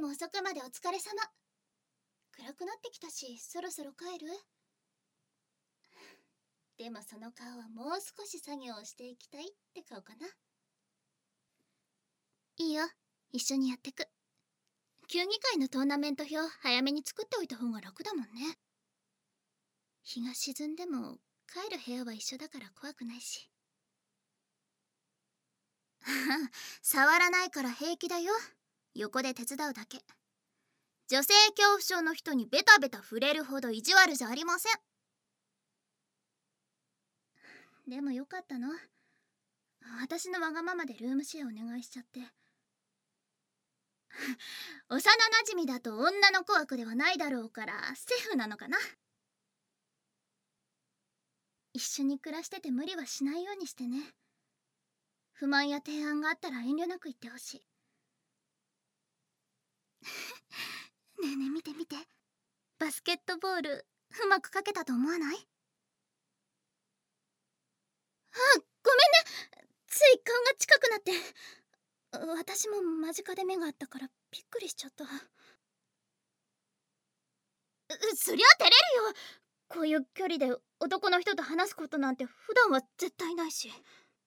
も遅くまでお疲れ様。暗くなってきたし、そろそろ帰る？でもその顔はもう少し作業をしていきたいって顔かな。いいよ、一緒にやってく。球技会のトーナメント表早めに作っておいた方が楽だもんね。日が沈んでも帰る部屋は一緒だから怖くないし。触らないから平気だよ。横で手伝うだけ。女性恐怖症の人にベタベタ触れるほど意地悪じゃありません。でもよかったの。私のわがままでルームシェアお願いしちゃって。幼なじみだと女の子枠ではないだろうからセーフなのかな。一緒に暮らしてて無理はしないようにしてね。不満や提案があったら遠慮なく言ってほしい。ねえねえ見て見て。バスケットボールうまく描けたと思わない？あ、ごめんね。つい顔が近くなって。私も間近で目があったからびっくりしちゃった。そりゃ照れるよ。こういう距離で男の人と話すことなんて普段は絶対ないし。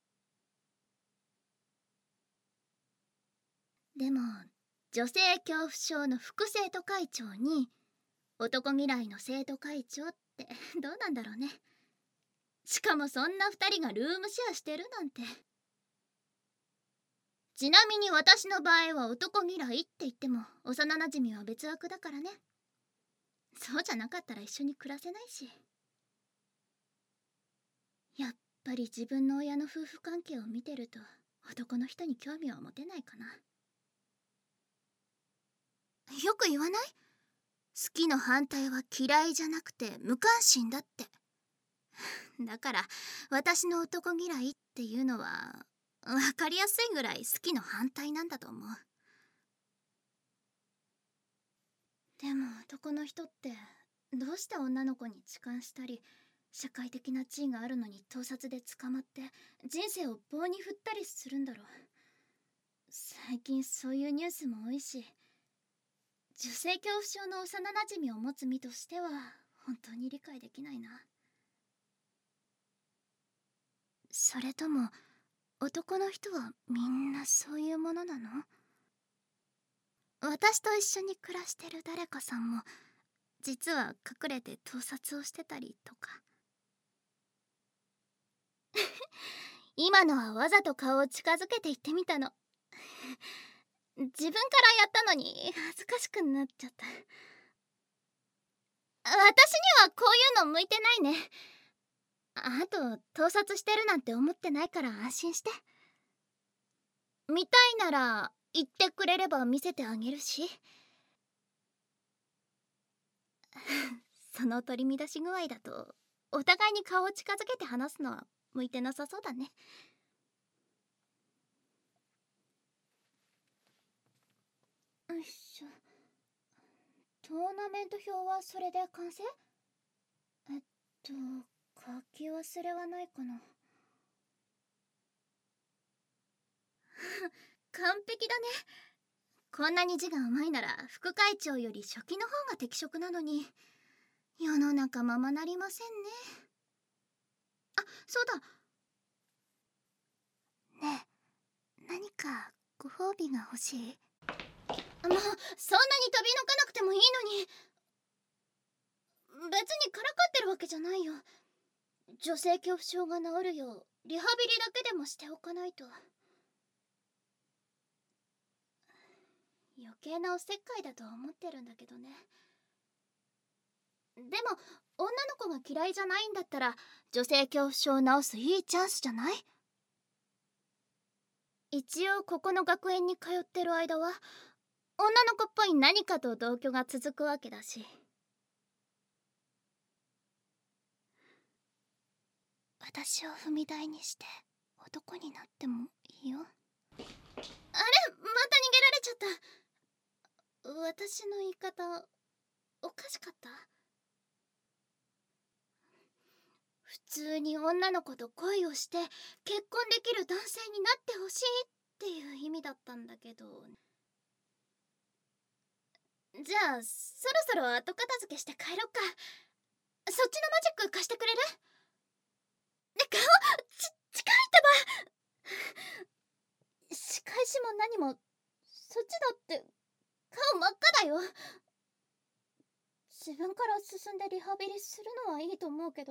でも女性恐怖症の副生徒会長に男嫌いの生徒会長ってどうなんだろうね。しかもそんな2人がルームシェアしてるなんて。ちなみに私の場合は男嫌いって言っても幼なじみは別枠だからね。そうじゃなかったら一緒に暮らせないし。やっぱり自分の親の夫婦関係を見てると男の人に興味は持てないかな。よく言わない？好きの反対は嫌いじゃなくて無関心だって。だから私の男嫌いっていうのは分かりやすいぐらい好きの反対なんだと思う。でも男の人ってどうして女の子に痴漢したり社会的な地位があるのに盗撮で捕まって人生を棒に振ったりするんだろう。最近そういうニュースも多いし、女性恐怖症の幼なじみを持つ身としては本当に理解できないな。それとも男の人はみんなそういうものなの？私と一緒に暮らしてる誰かさんも実は隠れて盗撮をしてたりとか。今のはわざと顔を近づけて言ってみたの。自分からやったのに恥ずかしくなっちゃった。私にはこういうの向いてないね。あと盗撮してるなんて思ってないから安心して。見たいなら言ってくれれば見せてあげるし。その取り乱し具合だとお互いに顔を近づけて話すのは向いてなさそうだね。よいしょ。トーナメント表はそれで完成？書き忘れはないかな。完璧だね。こんなに字がうまいなら副会長より初期の方が適職なのに。世の中ままなりませんね。あ、そうだ。ねえ、何かご褒美が欲しい？もうそんなに飛び抜かなくてもいいのに。別にからかってるわけじゃないよ。女性恐怖症が治るようリハビリだけでもしておかないと。余計なおせっかいだとは思ってるんだけどね。でも女の子が嫌いじゃないんだったら女性恐怖症を治すいいチャンスじゃない？一応ここの学園に通ってる間は女の子っぽい何かと同居が続くわけだし。私を踏み台にして男になってもいいよ。あれ、また逃げられちゃった。私の言い方おかしかった？普通に女の子と恋をして結婚できる男性になってほしいっていう意味だったんだけど。 じゃあそろそろ後片付けして帰ろっか。そっちのマジック貸してくれる？顔近いってば。仕返しも何もそっちだって顔真っ赤だよ。自分から進んでリハビリするのはいいと思うけど、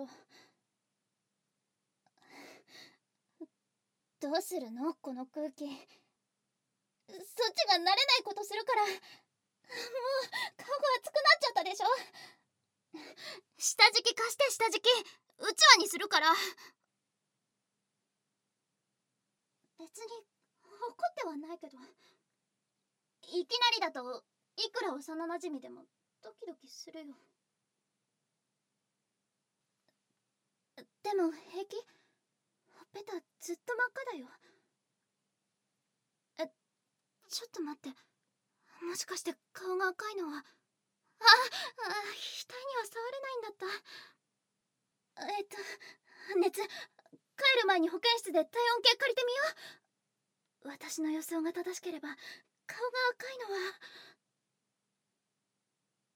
どうするのこの空気。そっちが慣れないことするから、もう顔が熱くなっちゃったでしょ。下敷き貸して、下敷きうちわにするから。別に怒ってはないけど、いきなりだといくら幼なじみでもドキドキするよ。でも平気？ほっぺたずっと真っ赤だよ。ちょっと待って、もしかして顔が赤いのは。額には触れないんだった。熱、帰る前に保健室で体温計借りてみよう。私の予想が正しければ顔が赤いのは